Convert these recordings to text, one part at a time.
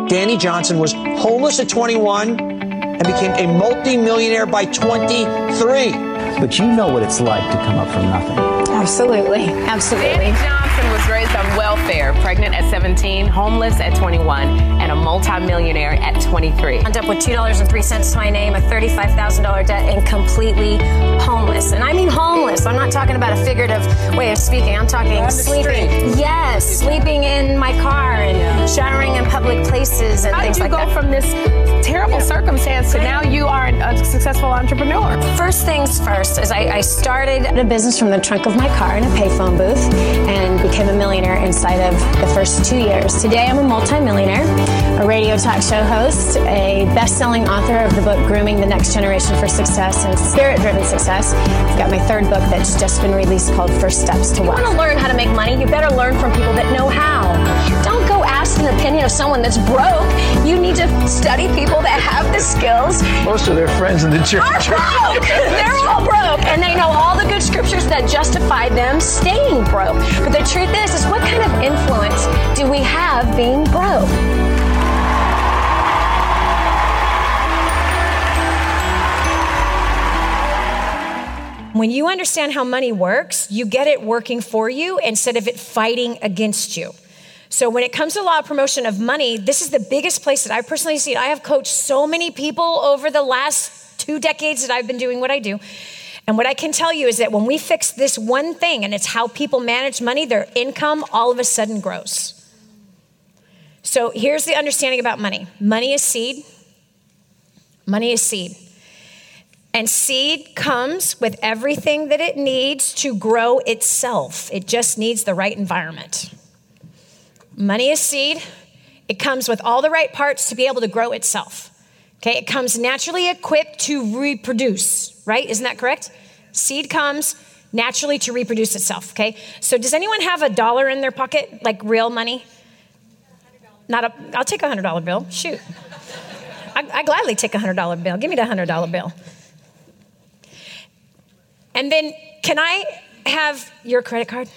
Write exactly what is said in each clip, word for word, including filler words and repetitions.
Danny Johnson was homeless at twenty-one and became a multi-millionaire by twenty-three. But you know what it's like to come up from nothing. Absolutely. Absolutely. Danny Johnson was raised on welfare, pregnant at seventeen, homeless at twenty-one, and a multimillionaire at twenty-three. Ended up with two dollars and three cents to my name, a thirty-five thousand dollars debt, and completely homeless. And I mean homeless. I'm not talking about a figurative way of speaking. I'm talking sleeping. Street. Yes, sleeping in my car and yeah. showering in public places and How things did you like go that. from this terrible circumstance to now you are a successful entrepreneur? First things first is I, I started a business from the trunk of my car in a payphone booth and became a millionaire inside of the first two years. Today I'm a multimillionaire, a radio talk show host, a best-selling author of the book Grooming the Next Generation for Success and Spirit-Driven Success. I've got my third book that's just been released called First Steps to Wealth. If you want to learn how to make money, you better learn from people that know how. Don't go ask an opinion of someone that's broke. You need to study people that have the skills. Most of their friends in the church are broke. They're all broke, and they know all the good scriptures that justify them staying broke. But the truth is, is what kind of influence do we have being broke? When you understand how money works, you get it working for you instead of it fighting against you. So when it comes to law of promotion of money, this is the biggest place that I've personally seen. I have coached so many people over the last two decades that I've been doing what I do. And what I can tell you is that when we fix this one thing, and it's how people manage money, their income all of a sudden grows. So here's the understanding about money. Money is seed. Money is seed. And seed comes with everything that it needs to grow itself. It just needs the right environment. Money is seed. It comes with all the right parts to be able to grow itself. Okay, it comes naturally equipped to reproduce, right? Isn't that correct? Seed comes naturally to reproduce itself, okay? So does anyone have a dollar in their pocket, like real money? Not a, I'll take a one hundred dollar bill, shoot. I, I gladly take a one hundred dollar bill. Give me the one hundred dollar bill. And then can I have your credit card?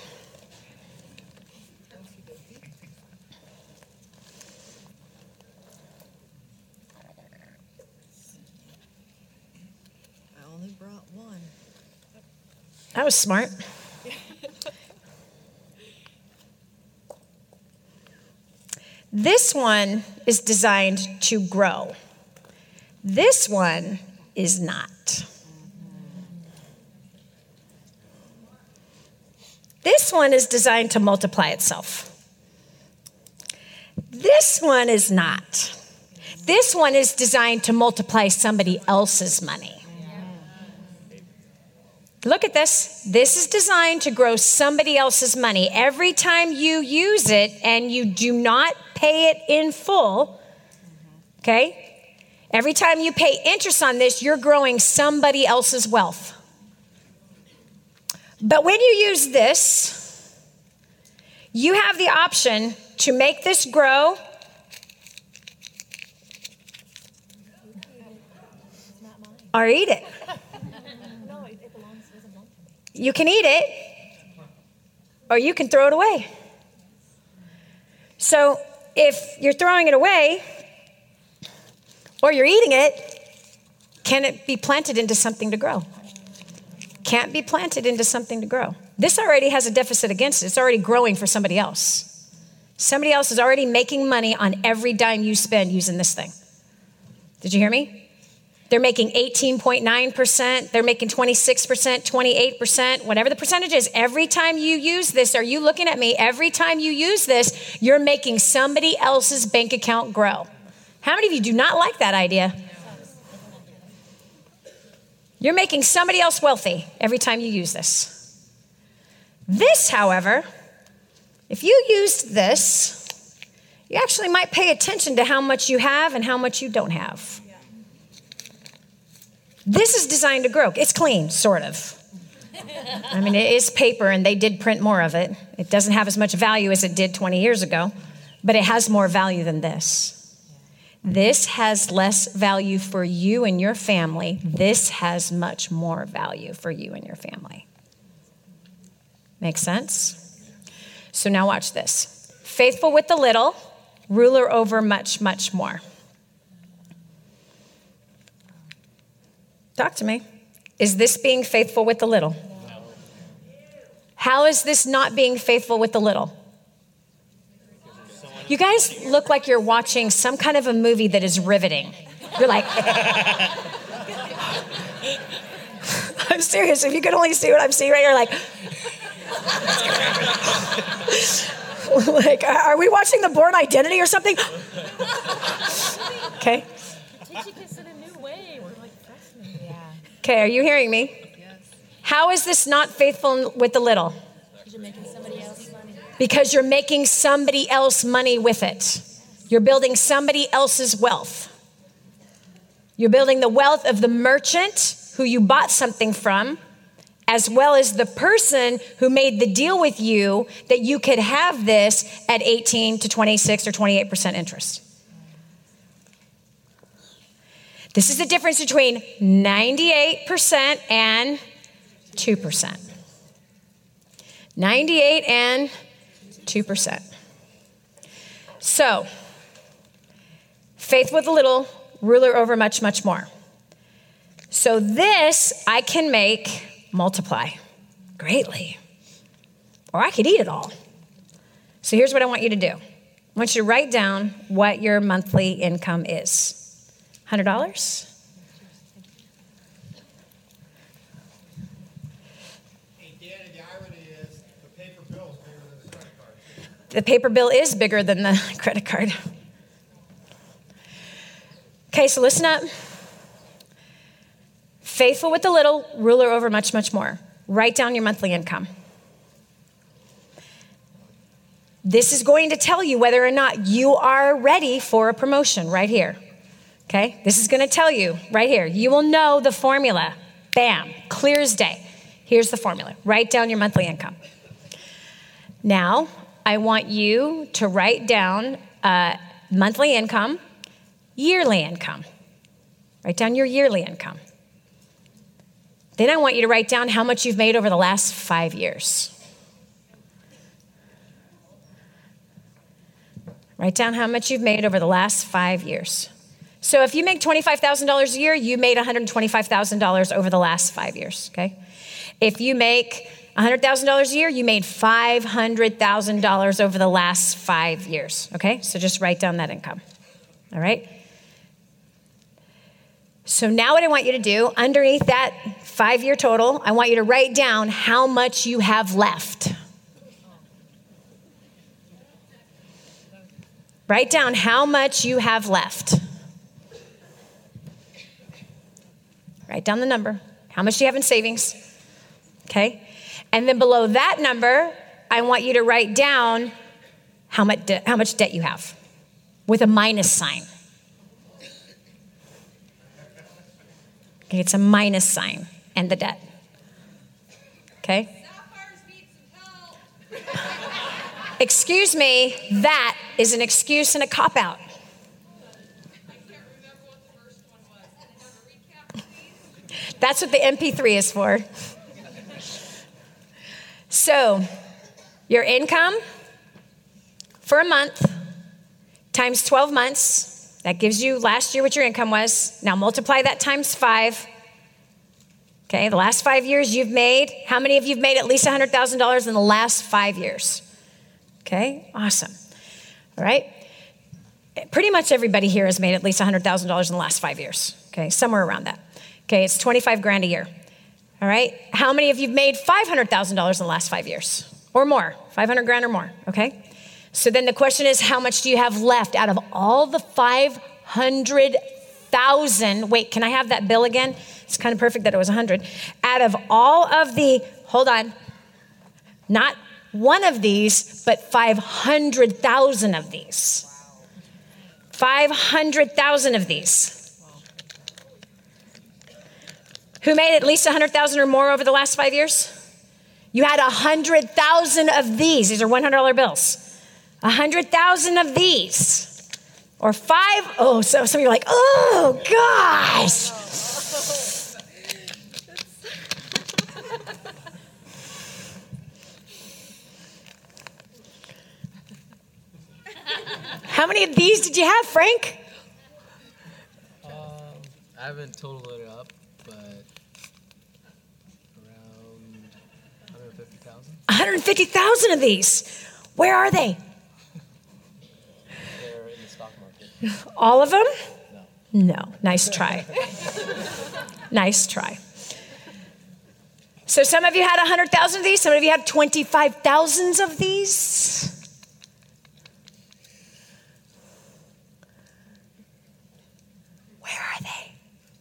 That was smart. This one is designed to grow. This one is not. This one is designed to multiply itself. This one is not. This one is designed to multiply somebody else's money. Look at this. This is designed to grow somebody else's money. Every time you use it and you do not pay it in full, okay? Every time you pay interest on this, you're growing somebody else's wealth. But when you use this, you have the option to make this grow or eat it. You can eat it, or you can throw it away. So if you're throwing it away, or you're eating it, can it be planted into something to grow? Can't be planted into something to grow. This already has a deficit against it. It's already growing for somebody else. Somebody else is already making money on every dime you spend using this thing. Did you hear me? They're making eighteen point nine percent. They're making twenty-six percent, twenty-eight percent, whatever the percentage is. Every time you use this, are you looking at me? Every time you use this, you're making somebody else's bank account grow. How many of you do not like that idea? You're making somebody else wealthy every time you use this. This, however, if you used this, you actually might pay attention to how much you have and how much you don't have. This is designed to grow. It's clean, sort of. I mean, it is paper, and they did print more of it. It doesn't have as much value as it did twenty years ago, but it has more value than this. This has less value for you and your family. This has much more value for you and your family. Make sense? So now watch this. Faithful with the little, ruler over much, much more. Talk to me. Is this being faithful with the little? How is this not being faithful with the little? You guys look like you're watching some kind of a movie that is riveting. You're like, I'm serious. If you could only see what I'm seeing right here, like, like, are we watching The Bourne Identity or something? Okay. Okay, are you hearing me? How is this not faithful with the little? Because you're making somebody else money with it. You're building somebody else's wealth. You're building the wealth of the merchant who you bought something from, as well as the person who made the deal with you that you could have this at eighteen to twenty-six or twenty-eight percent interest. This is the difference between ninety-eight percent and two percent. ninety-eight and two percent. So, faith with a little, ruler over much, much more. So this I can make multiply greatly, or I could eat it all. So here's what I want you to do. I want you to write down what your monthly income is. one hundred dollars? The paper bill is bigger than the credit card. Okay, so listen up. Faithful with the little, ruler over much, much more. Write down your monthly income. This is going to tell you whether or not you are ready for a promotion right here. Okay, this is going to tell you right here. You will know the formula. Bam, clear as day. Here's the formula. Write down your monthly income. Now, I want you to write down uh, monthly income, yearly income. Write down your yearly income. Then I want you to write down how much you've made over the last five years. Write down how much you've made over the last five years. So if you make twenty-five thousand dollars a year, you made one hundred twenty-five thousand dollars over the last five years, okay? If you make one hundred thousand dollars a year, you made five hundred thousand dollars over the last five years, okay? So just write down that income, all right? So now what I want you to do, underneath that five-year total, I want you to write down how much you have left. Write down how much you have left. Write down the number. How much do you have in savings? Okay? And then below that number, I want you to write down how much de- how much debt you have with a minus sign. Okay, it's a minus sign and the debt. Okay? Excuse me, that is an excuse and a cop-out. That's what the M P three is for. So, your income for a month times twelve months, that gives you last year what your income was. Now multiply that times five. Okay, the last five years you've made, how many of you have made at least one hundred thousand dollars in the last five years? Okay, awesome. All right. Pretty much everybody here has made at least one hundred thousand dollars in the last five years. Okay, somewhere around that. Okay, it's twenty-five grand a year. All right. How many of you have made five hundred thousand dollars in the last five years or more? five hundred grand or more. Okay. So then the question is, how much do you have left out of all the five hundred thousand? Wait, can I have that bill again? It's kind of perfect that it was one hundred. Out of all of the, hold on, not one of these, but five hundred thousand of these. five hundred thousand of these. Who made at least one hundred thousand or more over the last five years? You had one hundred thousand of these. These are one hundred dollar bills. one hundred thousand of these. Or five, oh, so some of you are like, oh, gosh. How many of these did you have, Frank? Um, I haven't totaled it up, but around one hundred fifty thousand. one hundred fifty thousand of these. Where are they? They're in the stock market. All of them? No. No. Nice try. Nice try. So some of you had one hundred thousand of these. Some of you had twenty-five thousand of these. Where are they?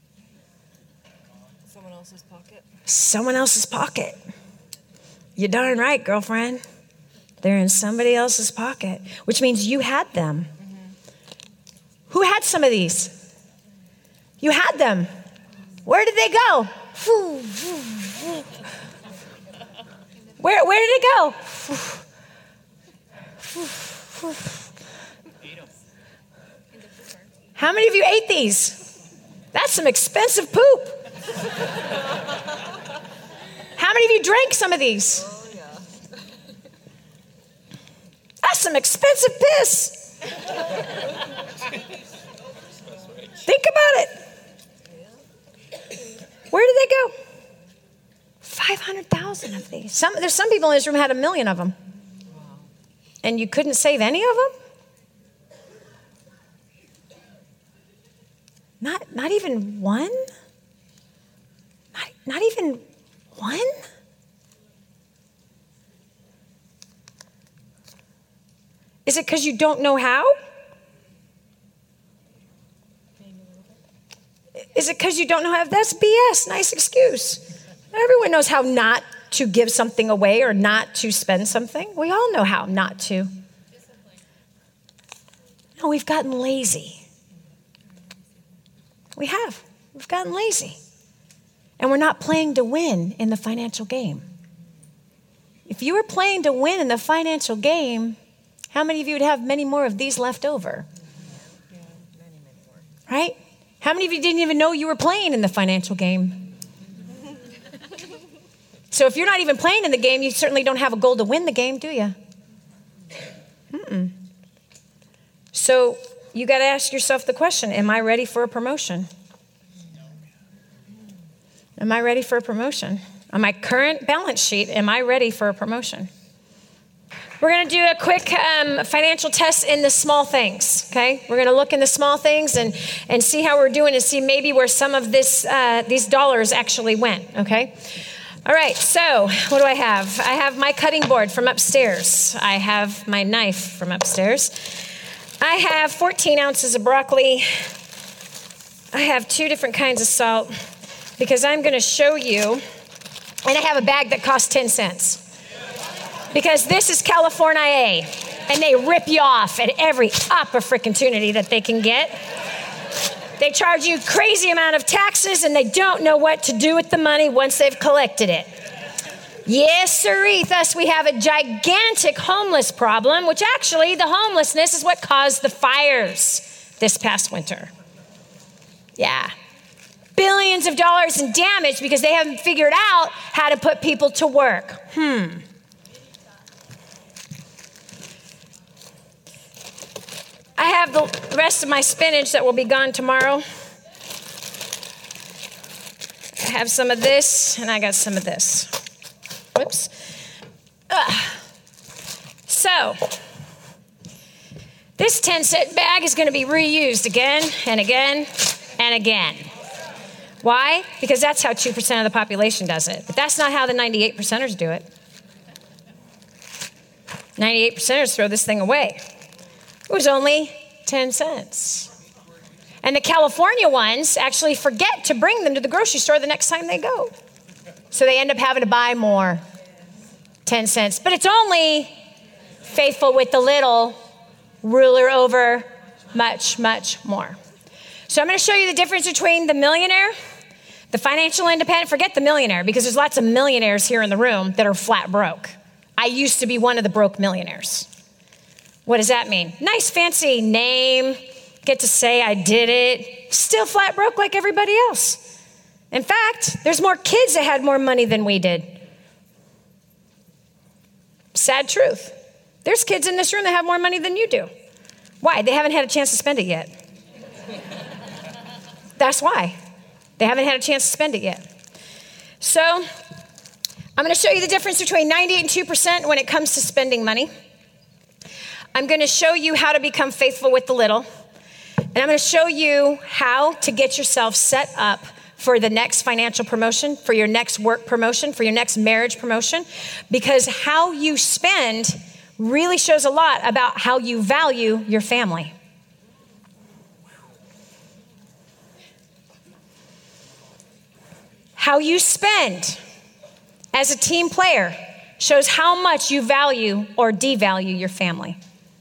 Someone else's pocket. Someone else's pocket. You're darn right, girlfriend. They're in somebody else's pocket, which means you had them. Mm-hmm. Who had some of these? You had them. Where did they go? Where, where did it go? How many of you ate these? That's some expensive poop. How many of you drank some of these? Oh, yeah. That's some expensive piss. Think about it. Where did they go? five hundred thousand of these. Some, there's some people in this room who had a million of them. Wow. And you couldn't save any of them? Not, not even one? Not, not even one? Is it because you don't know how? Is it because you don't know how? That's B S. Nice excuse. Everyone knows how not to give something away or not to spend something. We all know how not to. No, we've gotten lazy. We have. We've gotten lazy. And we're not playing to win in the financial game. If you were playing to win in the financial game, how many of you would have many more of these left over? Yeah, many, many more. Right? How many of you didn't even know you were playing in the financial game? So if you're not even playing in the game, you certainly don't have a goal to win the game, do you? Mm-mm. So you got to ask yourself the question, am I ready for a promotion? Am I ready for a promotion? On my current balance sheet, am I ready for a promotion? We're going to do a quick um, financial test in the small things, okay? We're going to look in the small things and, and see how we're doing and see maybe where some of this uh, these dollars actually went, okay? All right, so what do I have? I have my cutting board from upstairs. I have my knife from upstairs. I have fourteen ounces of broccoli. I have two different kinds of salt because I'm going to show you, and I have a bag that costs ten cents. Because this is California A, and they rip you off at every opportunity that they can get. They charge you crazy amount of taxes, and they don't know what to do with the money once they've collected it. Yes, sirree. Thus, we have a gigantic homeless problem, which actually the homelessness is what caused the fires this past winter. Yeah. Billions of dollars in damage because they haven't figured out how to put people to work. Hmm. I have the rest of my spinach that will be gone tomorrow. I have some of this, and I got some of this. Whoops. Ugh. So, this ten cent bag is going to be reused again and again and again. Why? Because that's how two percent of the population does it. But that's not how the ninety-eight percenters do it. ninety-eight percenters throw this thing away. It was only ten cents. And the California ones actually forget to bring them to the grocery store the next time they go. So they end up having to buy more. ten cents. But it's only faithful with the little, ruler over much, much more. So I'm going to show you the difference between the millionaire, the financial independent. Forget the millionaire, because there's lots of millionaires here in the room that are flat broke. I used to be one of the broke millionaires. What does that mean? Nice fancy name, get to say I did it, still flat broke like everybody else. In fact, there's more kids that had more money than we did. Sad truth. There's kids in this room that have more money than you do. Why? They haven't had a chance to spend it yet. That's why. They haven't had a chance to spend it yet. So I'm going to show you the difference between ninety-eight and two percent when it comes to spending money. I'm going to show you how to become faithful with the little. And I'm going to show you how to get yourself set up for the next financial promotion, for your next work promotion, for your next marriage promotion, because how you spend really shows a lot about how you value your family. How you spend as a team player shows how much you value or devalue your family.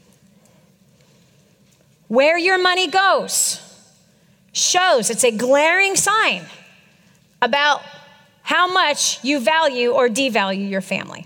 Where your money goes shows, it's a glaring sign about how much you value or devalue your family.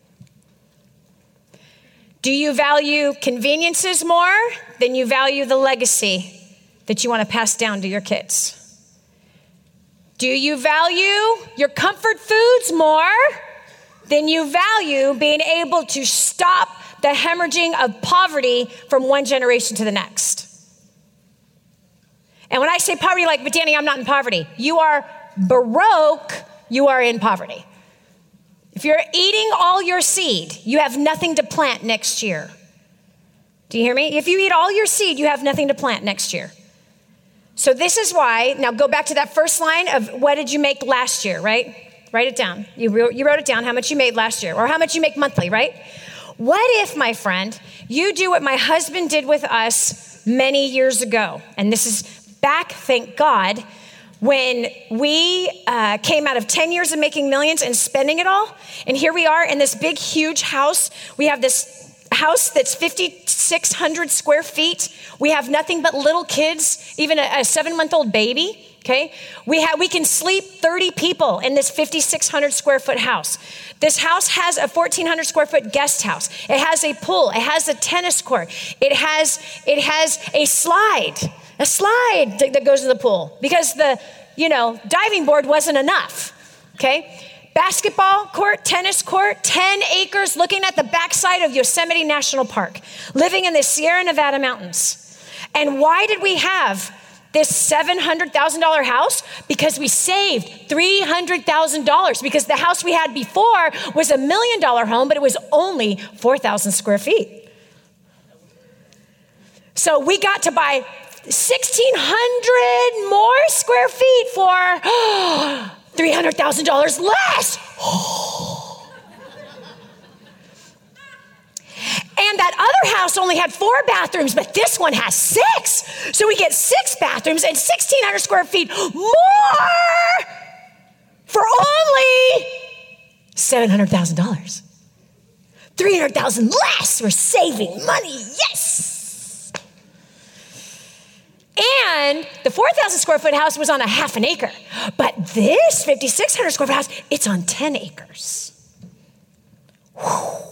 Do you value conveniences more than you value the legacy that you want to pass down to your kids? Do you value your comfort foods more than you value being able to stop the hemorrhaging of poverty from one generation to the next? And when I say poverty, like, but Danny, I'm not in poverty. You are Baroque, you are in poverty. If you're eating all your seed, you have nothing to plant next year. Do you hear me? If you eat all your seed, you have nothing to plant next year. So this is why, now go back to that first line of what did you make last year, right? Write it down. You wrote, you wrote it down, how much you made last year, or how much you make monthly, right? What if, my friend, you do what my husband did with us many years ago? And this is back, thank God, when we uh, came out of ten years of making millions and spending it all. And here we are in this big, huge house. We have this house that's fifty-six hundred square feet. We have nothing but little kids, even a, a seven-month-old baby, okay? We have, we can sleep thirty people in this fifty-six hundred square foot house. This house has a fourteen hundred square foot guest house. It has a pool. It has a tennis court. It has, it has a slide, a slide that goes to the pool because the, you know, diving board wasn't enough, okay? Basketball court, tennis court, ten acres looking at the backside of Yosemite National Park, living in the Sierra Nevada mountains. And why did we have this seven hundred thousand dollars house? Because we saved three hundred thousand dollars, because the house we had before was a million dollar home, but it was only four thousand square feet. So we got to buy sixteen hundred more square feet for three hundred thousand dollars less. And that other house only had four bathrooms, but this one has six. So we get six bathrooms and sixteen hundred square feet more for only seven hundred thousand dollars. three hundred thousand dollars less. We're saving money. Yes. And the four thousand square foot house was on a half an acre. But this fifty-six hundred square foot house, it's on ten acres. Whew.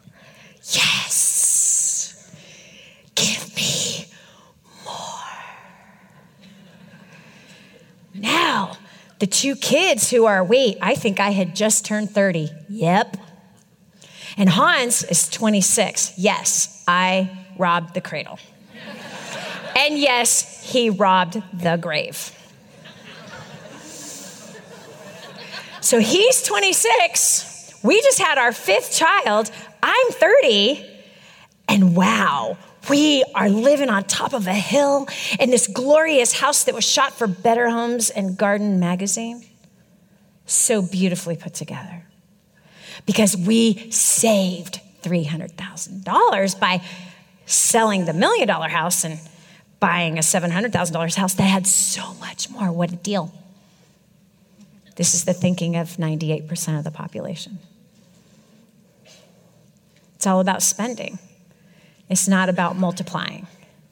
Yes. Give me more. Now, the two kids who are, wait, I think I had just turned thirty. Yep. And Hans is twenty-six. Yes, I robbed the cradle. And yes, he robbed the grave. So he's twenty-six. We just had our fifth child. I'm thirty. And wow, we are living on top of a hill in this glorious house that was shot for Better Homes and Garden magazine. So beautifully put together. Because we saved three hundred thousand dollars by selling the million dollar house and buying a seven hundred thousand dollars house that had so much more. What a deal. This is the thinking of ninety-eight percent of the population. It's all about spending. It's not about multiplying.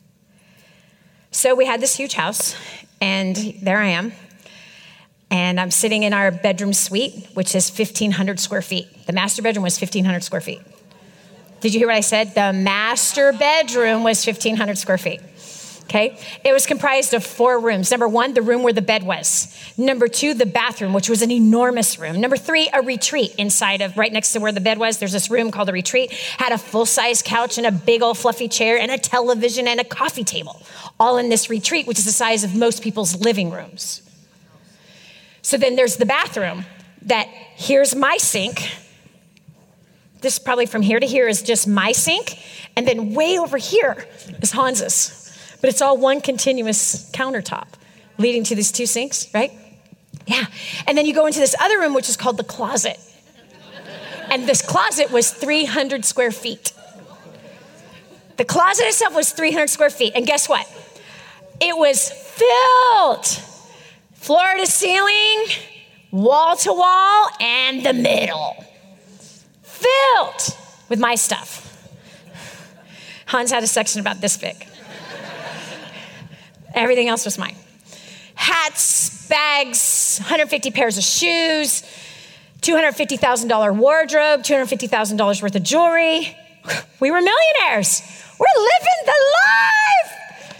So we had this huge house, and there I am. And I'm sitting in our bedroom suite, which is fifteen hundred square feet. The master bedroom was fifteen hundred square feet. Did you hear what I said? The master bedroom was fifteen hundred square feet. Okay? It was comprised of four rooms. Number one, the room where the bed was. Number two, the bathroom, which was an enormous room. Number three, a retreat inside of, right next to where the bed was. There's this room called a retreat. Had a full-size couch and a big old fluffy chair and a television and a coffee table. All in this retreat, which is the size of most people's living rooms. So then there's the bathroom that, here's my sink. This probably from here to here is just my sink. And then way over here is Hans's. But it's all one continuous countertop leading to these two sinks, right? Yeah. And then you go into this other room, which is called the closet. And this closet was three hundred square feet. The closet itself was three hundred square feet. And guess what? It was filled, floor to ceiling, wall to wall, and the middle. Filled with my stuff. Hans had a section about this big. Everything else was mine. Hats, bags, one hundred fifty pairs of shoes, two hundred fifty thousand dollars wardrobe, two hundred fifty thousand dollars worth of jewelry. We were millionaires. We're living the life.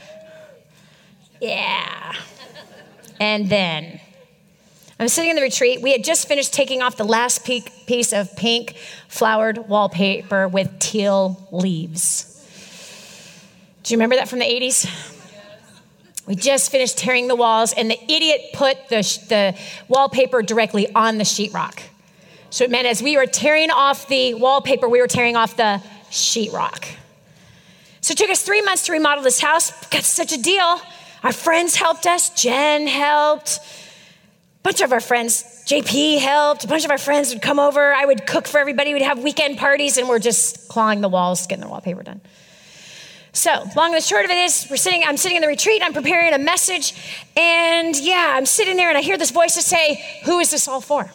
Yeah. And then I'm sitting in the retreat. We had just finished taking off the last piece of pink flowered wallpaper with teal leaves. Do you remember that from the eighties? We just finished tearing the walls, and the idiot put the, the wallpaper directly on the sheetrock. So it meant as we were tearing off the wallpaper, we were tearing off the sheetrock. So it took us three months to remodel this house. Got such a deal. Our friends helped us. Jen helped. A bunch of our friends, J P helped. A bunch of our friends would come over. I would cook for everybody. We'd have weekend parties, and we're just clawing the walls, getting the wallpaper done. So, long and short of it is, we're sitting, I'm sitting in the retreat, I'm preparing a message, and yeah, I'm sitting there and I hear this voice to say, who is this all for?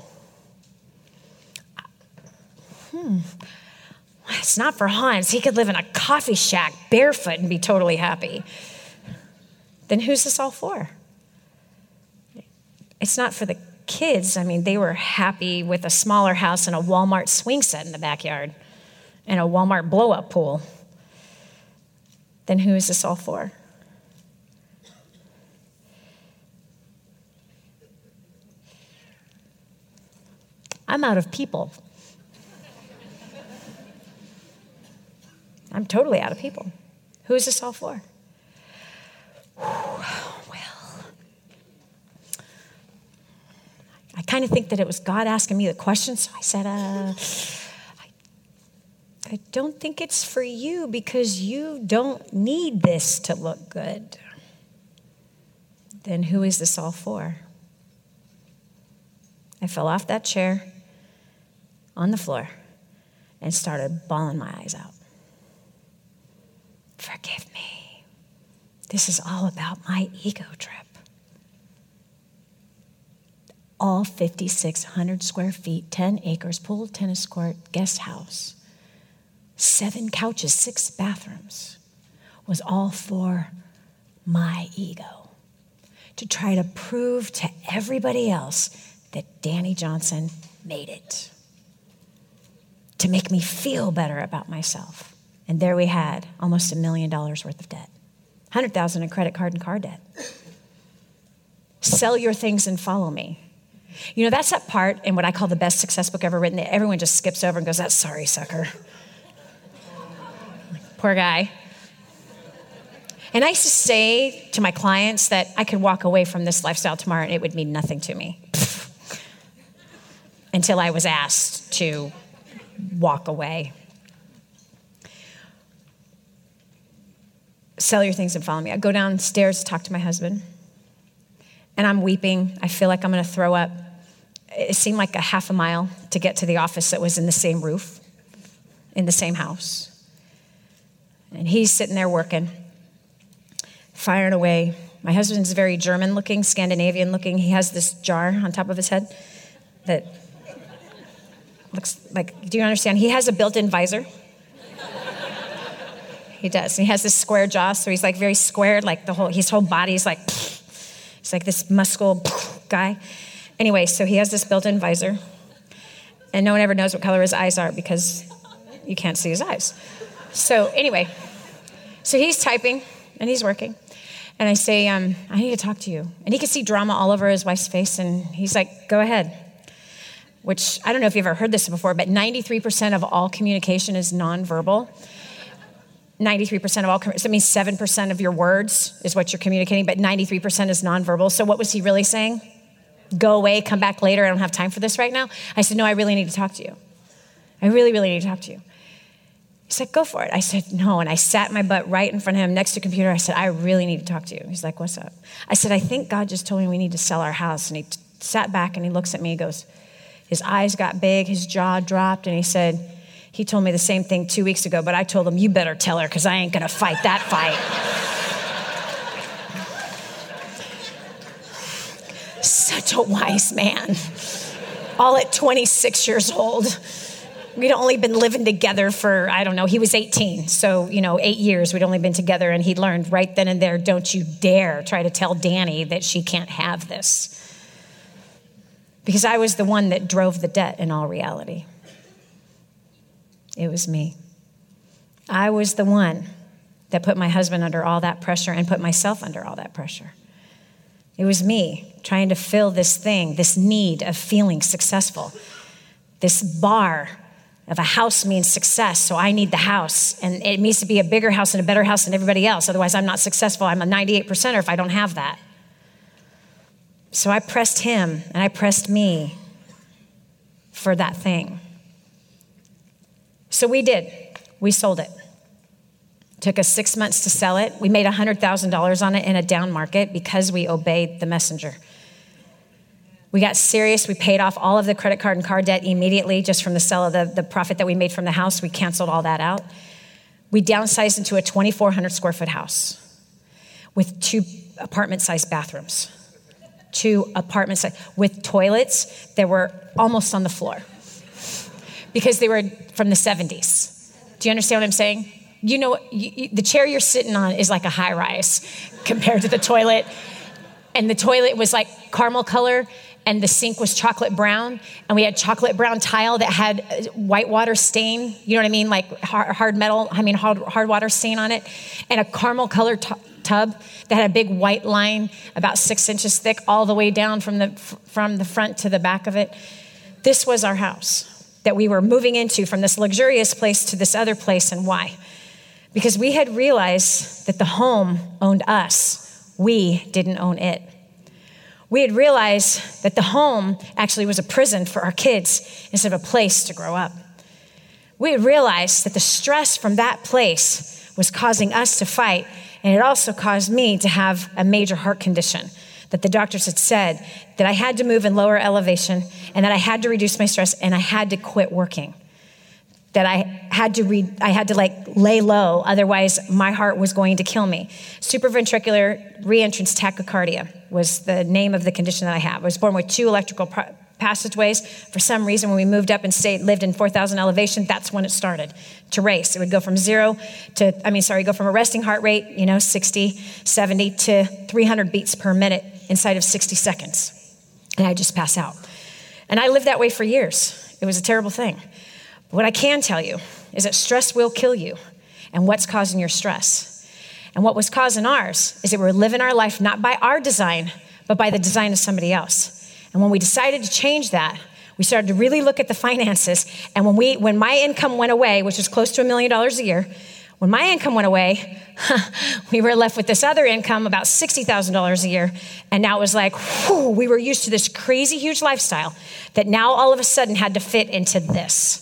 Hmm, it's not for Hans. He could live in a coffee shack barefoot and be totally happy. Then who's this all for? It's not for the kids. I mean, they were happy with a smaller house and a Walmart swing set in the backyard and a Walmart blow-up pool. Then who is this all for? I'm out of people. I'm totally out of people. Who is this all for? Well, I kind of think that it was God asking me the question, so I said, uh, I don't think it's for you because you don't need this to look good. Then who is this all for? I fell off that chair on the floor and started bawling my eyes out. Forgive me. This is all about my ego trip. All five thousand six hundred square feet, ten acres, pool, tennis court, guest house. Seven couches, six bathrooms, was all for my ego. To try to prove to everybody else that Danny Johnson made it. To make me feel better about myself. And there we had almost a million dollars worth of debt. one hundred thousand dollars in credit card and car debt. Sell your things and follow me. You know, that's that part in what I call the best success book ever written that everyone just skips over and goes, that's sorry, sucker. Poor guy. And I used to say to my clients that I could walk away from this lifestyle tomorrow and it would mean nothing to me. Until I was asked to walk away. Sell your things and follow me. I go downstairs to talk to my husband. And I'm weeping. I feel like I'm going to throw up. It seemed like a half a mile to get to the office that was in the same roof, in the same house. And he's sitting there working, firing away. My husband's very German looking, Scandinavian looking. He has this jar on top of his head that looks like, do you understand? He has a built-in visor. He does. He has this square jaw, so he's like very squared, like the whole, his whole body's like, he's like this muscle guy. Anyway, so he has this built-in visor, and no one ever knows what color his eyes are because you can't see his eyes. So anyway, so he's typing and he's working. And I say, um, I need to talk to you. And he could see drama all over his wife's face. And he's like, go ahead. Which, I don't know if you've ever heard this before, but ninety-three percent of all communication is nonverbal. ninety-three percent of all, so that means seven percent of your words is what you're communicating, but ninety-three percent is nonverbal. So what was he really saying? Go away, come back later, I don't have time for this right now. I said, no, I really need to talk to you. I really, really need to talk to you. He said, go for it. I said, no, and I sat my butt right in front of him next to the computer. I said, I really need to talk to you. He's like, what's up? I said, I think God just told me we need to sell our house. And he t- sat back and he looks at me, he goes, his eyes got big, his jaw dropped, and he said, he told me the same thing two weeks ago, but I told him, you better tell her because I ain't gonna fight that fight. Such a wise man, all at twenty-six years old. We'd only been living together for, I don't know, he was eighteen. So, you know, eight years we'd only been together, and he learned right then and there, don't you dare try to tell Danny that she can't have this. Because I was the one that drove the debt in all reality. It was me. I was the one that put my husband under all that pressure and put myself under all that pressure. It was me trying to fill this thing, this need of feeling successful. This bar of a house means success, so I need the house. And it needs to be a bigger house and a better house than everybody else. Otherwise, I'm not successful. I'm a ninety-eight percenter if I don't have that. So I pressed him and I pressed me for that thing. So we did. We sold it. Took us six months to sell it. We made one hundred thousand dollars on it in a down market because we obeyed the messenger. We got serious. We paid off all of the credit card and car debt immediately just from the sale of the, the profit that we made from the house. We canceled all that out. We downsized into a twenty-four hundred square foot house with two apartment-sized bathrooms, two apartment-sized, with toilets that were almost on the floor because they were from the seventies. Do you understand what I'm saying? You know, you, you, the chair you're sitting on is like a high rise compared to the toilet. And the toilet was like caramel color, and the sink was chocolate brown. And we had chocolate brown tile that had white water stain. You know what I mean? Like hard, hard metal, I mean hard, hard water stain on it. And a caramel colored t- tub that had a big white line about six inches thick all the way down from the, from the front to the back of it. This was our house that we were moving into from this luxurious place to this other place. And why? Because we had realized that the home owned us. We didn't own it. We had realized that the home actually was a prison for our kids instead of a place to grow up. We had realized that the stress from that place was causing us to fight, and it also caused me to have a major heart condition that the doctors had said that I had to move in lower elevation and that I had to reduce my stress and I had to quit working. That I had to read, I had to like lay low, otherwise my heart was going to kill me. Supraventricular reentrance tachycardia was the name of the condition that I have. I was born with two electrical pro- passageways. For some reason, when we moved up and stayed, lived in four thousand elevation, that's when it started to race. It would go from zero to, I mean, sorry, go from a resting heart rate, you know, sixty, seventy to three hundred beats per minute inside of sixty seconds. And I'd just pass out. And I lived that way for years. It was a terrible thing. What I can tell you is that stress will kill you. And what's causing your stress? And what was causing ours is that we were living our life not by our design, but by the design of somebody else. And when we decided to change that, we started to really look at the finances. And when we, when my income went away, which was close to a million dollars a year, when my income went away, we were left with this other income, about sixty thousand dollars a year. And now it was like, whew, we were used to this crazy, huge lifestyle that now all of a sudden had to fit into this.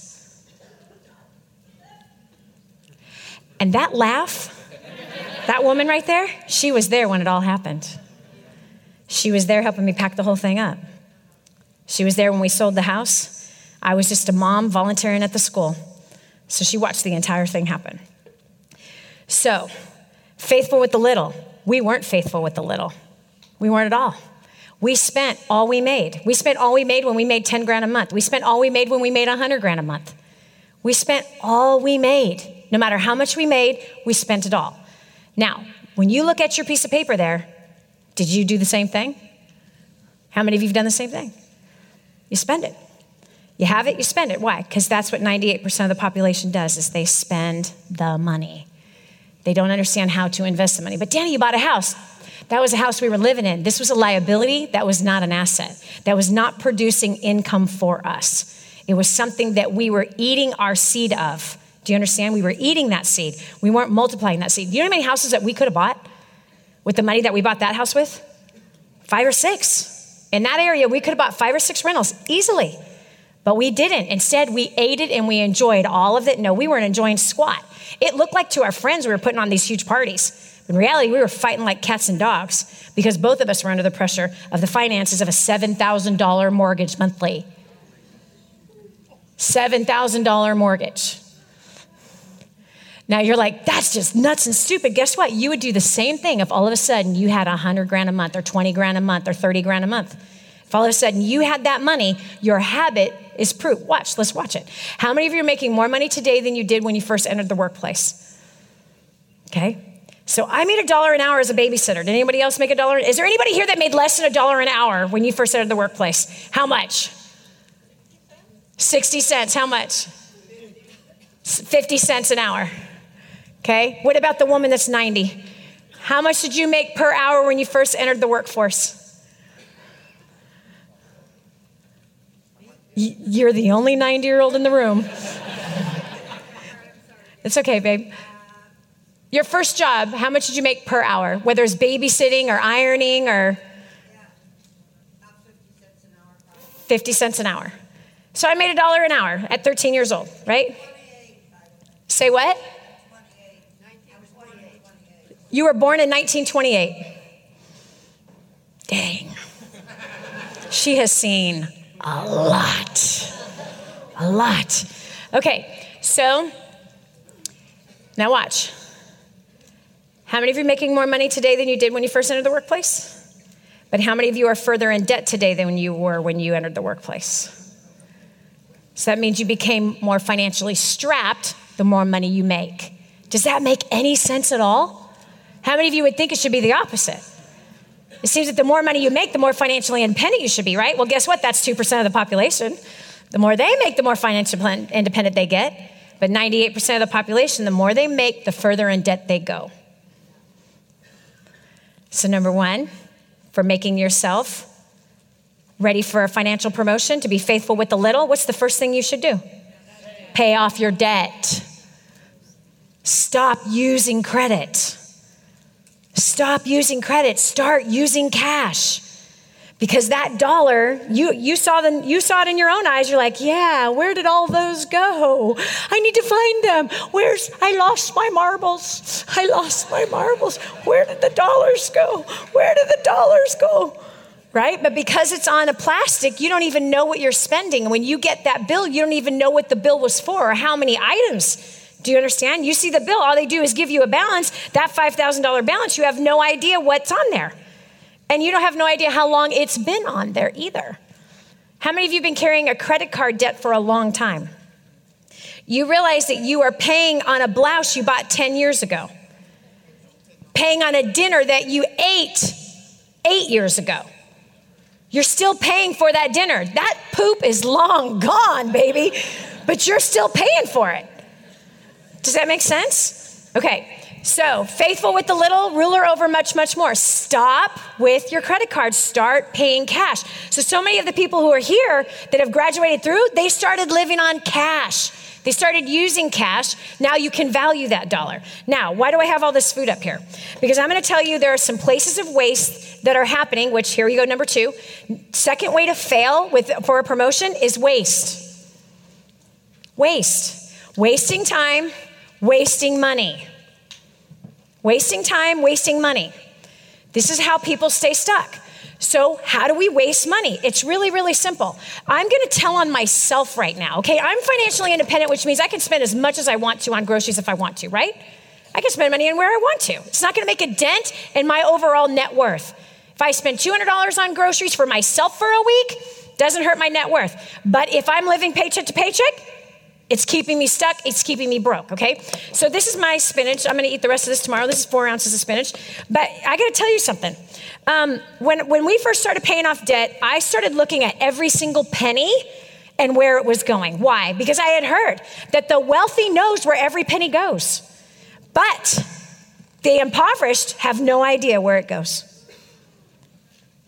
And that laugh, that woman right there, she was there when it all happened. She was there helping me pack the whole thing up. She was there when we sold the house. I was just a mom volunteering at the school. So she watched the entire thing happen. So, faithful with the little. We weren't faithful with the little. We weren't at all. We spent all we made. We spent all we made when we made ten grand a month. We spent all we made when we made one hundred grand a month. We spent all we made. No matter how much we made, we spent it all. Now, when you look at your piece of paper there, did you do the same thing? How many of you have done the same thing? You spend it. You have it, you spend it. Why? Because that's what ninety-eight percent of the population does, is they spend the money. They don't understand how to invest the money. But Danny, you bought a house. That was a house we were living in. This was a liability. That was not an asset. That was not producing income for us. It was something that we were eating our seed of. Do you understand? We were eating that seed. We weren't multiplying that seed. Do you know how many houses that we could have bought with the money that we bought that house with? Five or six. In that area, we could have bought five or six rentals easily. But we didn't. Instead, we ate it and we enjoyed all of it. No, we weren't enjoying squat. It looked like to our friends we were putting on these huge parties. In reality, we were fighting like cats and dogs because both of us were under the pressure of the finances of a seven thousand dollars mortgage monthly. seven thousand dollars mortgage. Now you're like, that's just nuts and stupid. Guess what? You would do the same thing if all of a sudden you had one hundred grand a month or twenty grand a month or thirty grand a month. If all of a sudden you had that money, your habit is proof. Watch, let's watch it. How many of you are making more money today than you did when you first entered the workplace? Okay. So I made a dollar an hour as a babysitter. Did anybody else make a dollar? Is there anybody here that made less than a dollar an hour when you first entered the workplace? How much? sixty cents. How much? fifty cents an hour. Okay. What about the woman that's ninety? How much did you make per hour when you first entered the workforce? You're the only ninety-year-old in the room. It's okay, babe. Your first job, how much did you make per hour? Whether it's babysitting or ironing or fifty cents an hour. So I made a dollar an hour at thirteen years old, right? Say what? You were born in nineteen twenty-eight. Dang. She has seen a lot. A lot. Okay, so now watch. How many of you are making more money today than you did when you first entered the workplace? But how many of you are further in debt today than you were when you entered the workplace? So that means you became more financially strapped the more money you make. Does that make any sense at all? How many of you would think it should be the opposite? It seems that the more money you make, the more financially independent you should be, right? Well, guess what? That's two percent of the population. The more they make, the more financially independent they get. But ninety-eight percent of the population, the more they make, the further in debt they go. So number one, for making yourself ready for a financial promotion, to be faithful with the little, what's the first thing you should do? Pay off your debt. Stop using credit. Stop using credit. Start using cash. Because that dollar, you, you, saw the, you saw it in your own eyes. You're like, yeah, where did all those go? I need to find them. Where's, I lost my marbles. I lost my marbles. Where did the dollars go? Where did the dollars go? Right? But because it's on a plastic, you don't even know what you're spending. When you get that bill, you don't even know what the bill was for or how many items. Do you understand? You see the bill, all they do is give you a balance. That five thousand dollars balance, you have no idea what's on there. And you don't have no idea how long it's been on there either. How many of you have been carrying a credit card debt for a long time? You realize that you are paying on a blouse you bought ten years ago. Paying on a dinner that you ate eight years ago. You're still paying for that dinner. That poop is long gone, baby, but you're still paying for it. Does that make sense? Okay. So, faithful with the little, ruler over much, much more. Stop with your credit cards. Start paying cash. So, so many of the people who are here that have graduated through, they started living on cash. They started using cash. Now you can value that dollar. Now, why do I have all this food up here? Because I'm going to tell you there are some places of waste that are happening, which here you go, number two. Second way to fail with for a promotion is waste. Waste. Wasting time, wasting money. Wasting time, wasting money. This is how people stay stuck. So how do we waste money? It's really, really simple. I'm going to tell on myself right now, okay? I'm financially independent, which means I can spend as much as I want to on groceries if I want to, right? I can spend money anywhere I want to. It's not going to make a dent in my overall net worth. If I spend two hundred dollars on groceries for myself for a week, doesn't hurt my net worth. But if I'm living paycheck to paycheck, it's keeping me stuck. It's keeping me broke, okay? So this is my spinach. I'm going to eat the rest of this tomorrow. This is four ounces of spinach. But I got to tell you something. Um, when, when we first started paying off debt, I started looking at every single penny and where it was going. Why? Because I had heard that the wealthy knows where every penny goes. But the impoverished have no idea where it goes.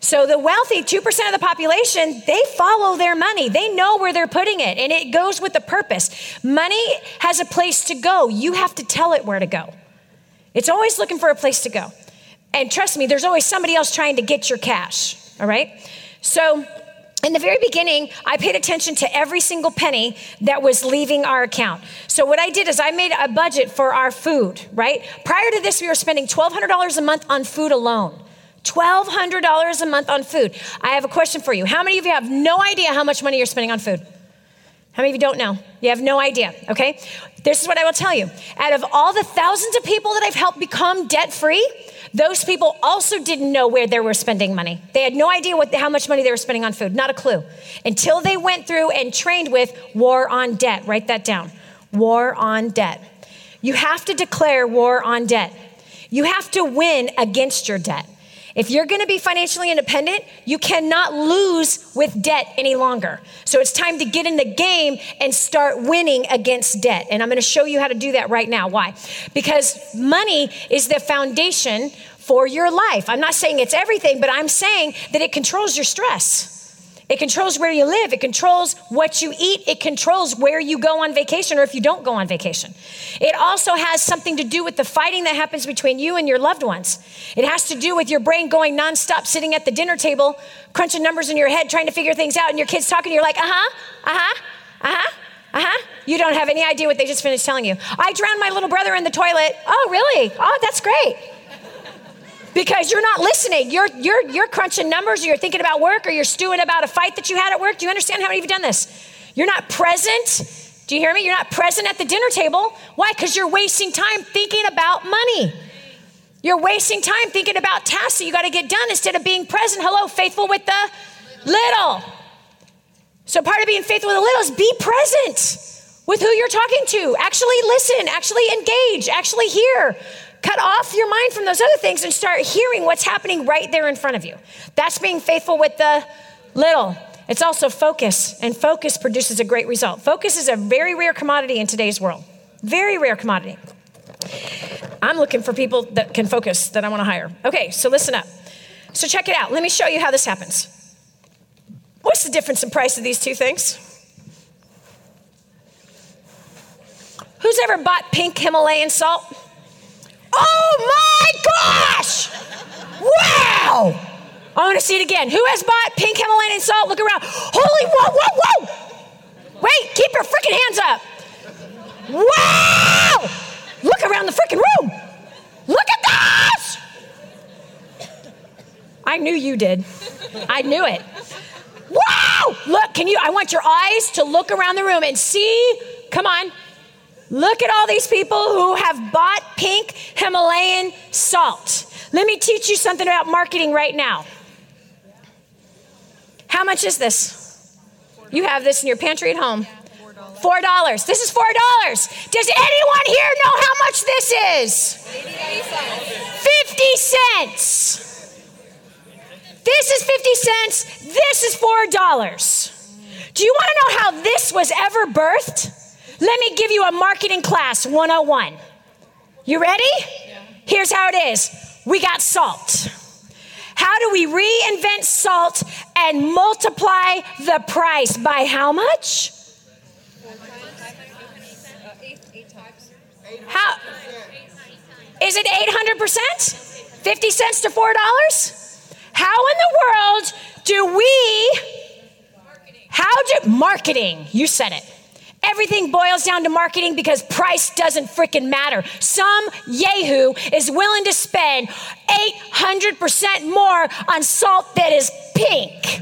So the wealthy, two percent of the population, they follow their money. They know where they're putting it, and it goes with a purpose. Money has a place to go. You have to tell it where to go. It's always looking for a place to go. And trust me, there's always somebody else trying to get your cash, all right? So in the very beginning, I paid attention to every single penny that was leaving our account. So what I did is I made a budget for our food, right? Prior to this, we were spending twelve hundred dollars a month on food alone. twelve hundred dollars a month on food. I have a question for you. How many of you have no idea how much money you're spending on food? How many of you don't know? You have no idea, okay? This is what I will tell you. Out of all the thousands of people that I've helped become debt-free, those people also didn't know where they were spending money. They had no idea what, how much money they were spending on food, not a clue. Until they went through and trained with War on Debt. Write that down. War on Debt. You have to declare war on debt. You have to win against your debt. If you're going to be financially independent, you cannot lose with debt any longer. So it's time to get in the game and start winning against debt. And I'm going to show you how to do that right now. Why? Because money is the foundation for your life. I'm not saying it's everything, but I'm saying that it controls your stress. It controls where you live. It controls what you eat. It controls where you go on vacation or if you don't go on vacation. It also has something to do with the fighting that happens between you and your loved ones. It has to do with your brain going nonstop, sitting at the dinner table, crunching numbers in your head, trying to figure things out, and your kids talking, you're like, uh-huh, uh-huh, uh-huh, uh-huh. You don't have any idea what they just finished telling you. I drowned my little brother in the toilet. Oh, really? Oh, that's great. Because you're not listening. You're, you're, you're crunching numbers, or you're thinking about work, or you're stewing about a fight that you had at work. Do you understand how many of you have done this? You're not present. Do you hear me? You're not present at the dinner table. Why? Because you're wasting time thinking about money. You're wasting time thinking about tasks that you got to get done instead of being present. Hello, faithful with the little. So part of being faithful with the little is be present with who you're talking to. Actually listen, actually engage, actually hear. Cut off your mind from those other things and start hearing what's happening right there in front of you. That's being faithful with the little. It's also focus, and focus produces a great result. Focus is a very rare commodity in today's world. Very rare commodity. I'm looking for people that can focus that I want to hire. Okay, so listen up. So check it out. Let me show you how this happens. What's the difference in price of these two things? Who's ever bought pink Himalayan salt? Oh my gosh! Wow! I want to see it again. Who has bought pink Himalayan salt? Look around. Holy, whoa, whoa, whoa! Wait, keep your freaking hands up. Wow! Look around the freaking room. Look at this! I knew you did. I knew it. Wow! Look, can you, I want your eyes to look around the room and see, come on. Look at all these people who have bought pink Himalayan salt. Let me teach you something about marketing right now. How much is this? You have this in your pantry at home. Four dollars. This is four dollars. Does anyone here know how much this is? Fifty cents. This is fifty cents. This is four dollars. Do you want to know how this was ever birthed? Let me give you a marketing class one oh one. You ready? Yeah. Here's how it is. We got salt. How do we reinvent salt and multiply the price by how much? How? Is it eight hundred percent? fifty cents to four dollars? How in the world do we, how do, marketing, you said it. Everything boils down to marketing because price doesn't freaking matter. Some yahoo is willing to spend eight hundred percent more on salt that is pink.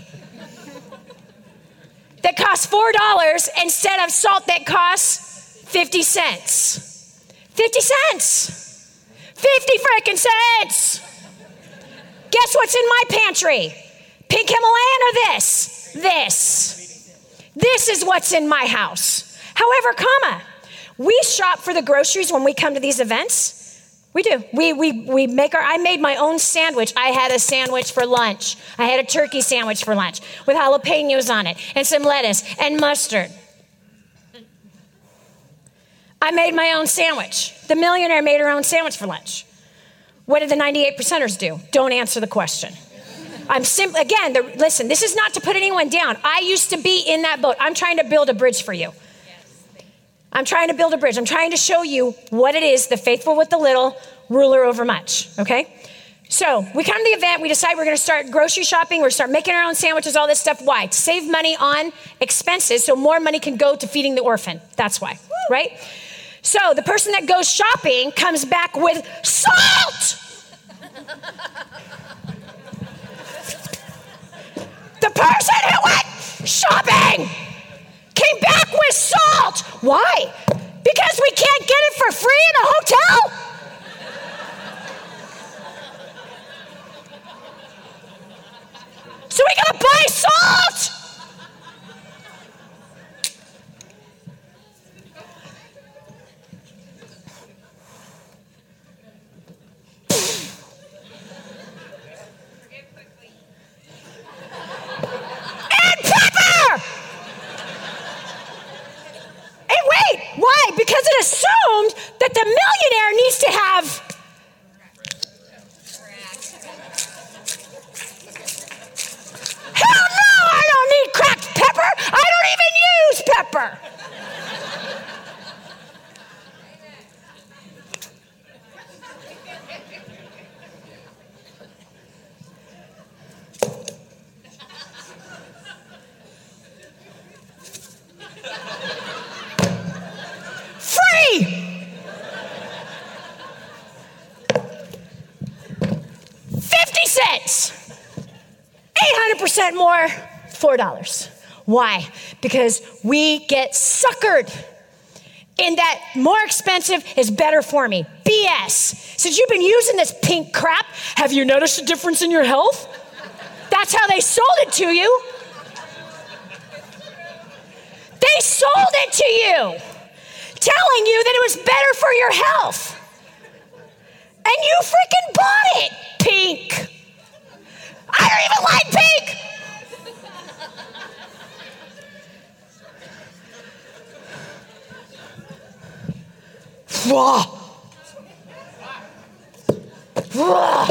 That costs four dollars instead of salt that costs fifty cents. fifty cents. fifty freaking cents. Guess what's in my pantry? Pink Himalayan or this? This. This is what's in my house. However, comma, we shop for the groceries when we come to these events. We do. We we we make our, I made my own sandwich. I had a sandwich for lunch. I had a turkey sandwich for lunch with jalapenos on it and some lettuce and mustard. I made my own sandwich. The millionaire made her own sandwich for lunch. What did the ninety-eight percenters do? Don't answer the question. I'm simply, again, the, listen, this is not to put anyone down. I used to be in that boat. I'm trying to build a bridge for you. I'm trying to build a bridge. I'm trying to show you what it is, the faithful with the little, ruler over much, okay? So we come to the event, we decide we're gonna start grocery shopping, we're gonna start making our own sandwiches, all this stuff. Why? To save money on expenses so more money can go to feeding the orphan. That's why, right? So the person that goes shopping comes back with salt. The person who went shopping came back with salt. Why? Because we can't get it for free in a hotel? So we gotta buy salt. And pepper. And wait, why? Because it assumed that the millionaire needs to have hell no, I don't need cracked pepper. I don't even use pepper. Free. fifty cents. eight hundred percent more, four dollars. Why? Because we get suckered in that more expensive is better for me. B S. Since you've been using this pink crap, have you noticed a difference in your health? That's how they sold it to you. They sold it to you, telling you that it was better for your health. And you freaking bought it, pink. I don't even like pink. Whoa. Whoa.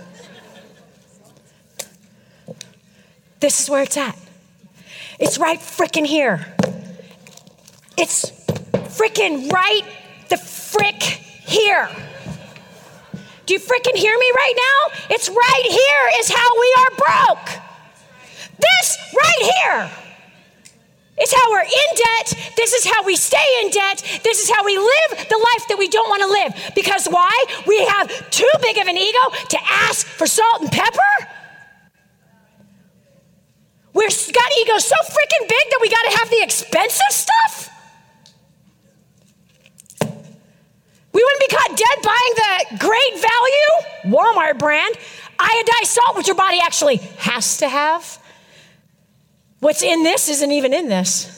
This is where it's at. It's right freaking here. It's freaking right the frick here. Do you freaking hear me right now? It's right here is how we are broke. This right here is how we're in debt. This is how we stay in debt. This is how we live the life that we don't want to live. Because why? We have too big of an ego to ask for salt and pepper. We've got egos so freaking big that we got to have the expensive stuff. We wouldn't be caught dead buying the great value Walmart brand iodized salt, which your body actually has to have. What's in this isn't even in this.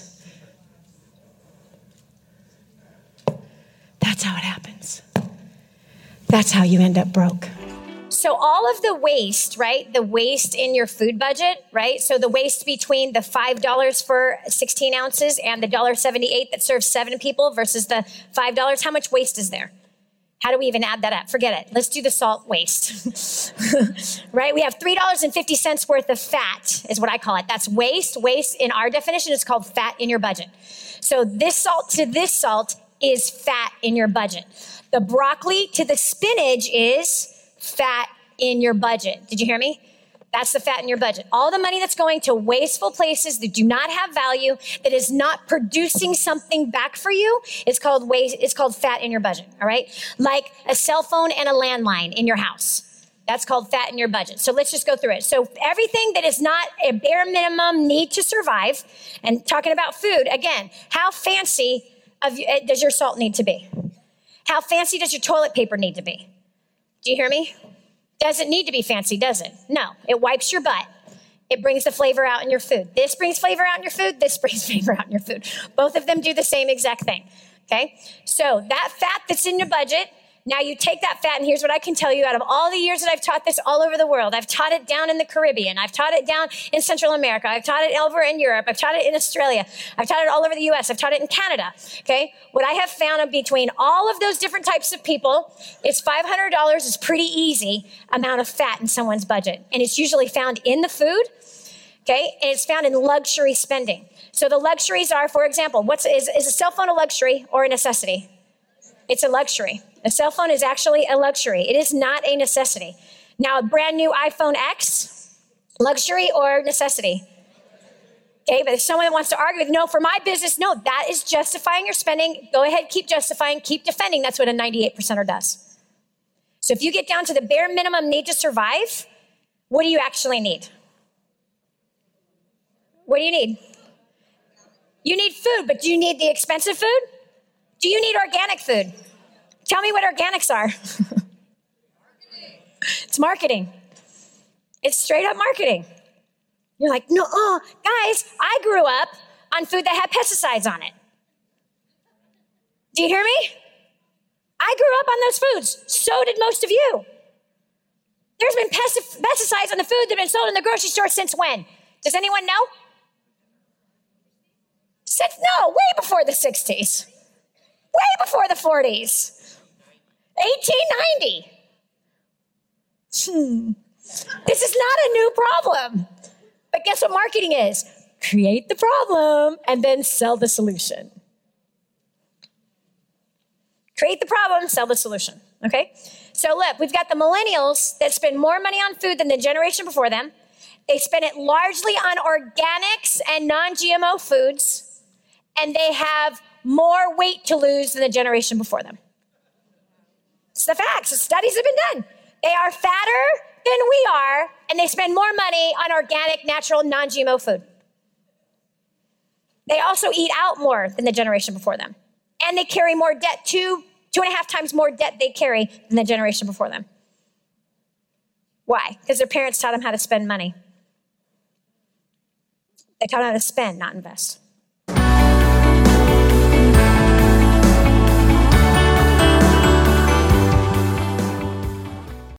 That's how it happens. That's how you end up broke. So all of the waste, right? The waste in your food budget, right? So the waste between the five dollars for sixteen ounces and the one dollar seventy-eight that serves seven people versus the five dollars, how much waste is there? How do we even add that up? Forget it. Let's do the salt waste, right? We have three dollars and fifty cents worth of fat is what I call it. That's waste. Waste in our definition is called fat in your budget. So this salt to this salt is fat in your budget. The broccoli to the spinach is fat in your budget. Did you hear me? That's the fat in your budget. All the money that's going to wasteful places that do not have value, that is not producing something back for you, is called waste. It's called fat in your budget. All right, like a cell phone and a landline in your house. That's called fat in your budget. So let's just go through it. So everything that is not a bare minimum need to survive, and talking about food again, how fancy of you, does your salt need to be? How fancy does your toilet paper need to be? Do you hear me? Doesn't need to be fancy, does it? No, it wipes your butt. It brings the flavor out in your food. This brings flavor out in your food. This brings flavor out in your food. Both of them do the same exact thing, okay? So that fat that's in your budget Now you take that fat, and here's what I can tell you out of all the years that I've taught this all over the world. I've taught it down in the Caribbean. I've taught it down in Central America. I've taught it over in Europe. I've taught it in Australia. I've taught it all over the U S. I've taught it in Canada, okay? What I have found between all of those different types of people is five hundred dollars is pretty easy amount of fat in someone's budget. And it's usually found in the food, okay? And it's found in luxury spending. So the luxuries are, for example, what's is, is a cell phone a luxury or a necessity? It's a luxury. A cell phone is actually a luxury. It is not a necessity. Now, a brand new iPhone X, luxury or necessity? Okay, but if someone wants to argue with, no, for my business, no, that is justifying your spending. Go ahead, keep justifying, keep defending. That's what a ninety-eight percenter does. So if you get down to the bare minimum need to survive, what do you actually need? What do you need? You need food, but do you need the expensive food? Do you need organic food? Tell me what organics are. It's marketing. It's straight up marketing. You're like, no, oh, guys, I grew up on food that had pesticides on it. Do you hear me? I grew up on those foods. So did most of you. There's been pesti- pesticides on the food that have been sold in the grocery store since when? Does anyone know? Since, no, way before the sixties. Way before the forties. eighteen ninety. Hmm. This is not a new problem. But guess what marketing is? Create the problem and then sell the solution. Create the problem, sell the solution, okay? So look, we've got the millennials that spend more money on food than the generation before them. They spend it largely on organics and non-G M O foods, and they have more weight to lose than the generation before them. It's the facts. The studies have been done. They are fatter than we are, and they spend more money on organic, natural, non-G M O food. They also eat out more than the generation before them. And they carry more debt, two, two and a half times more debt they carry than the generation before them. Why? Because their parents taught them how to spend money. They taught them how to spend, not invest.